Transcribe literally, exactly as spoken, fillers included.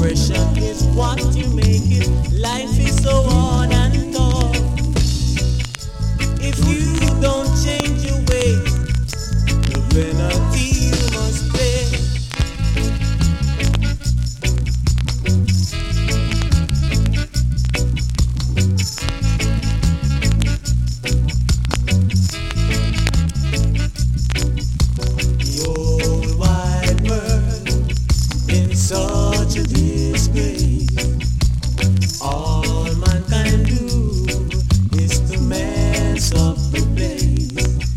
Expression is what you make it. Life is so hard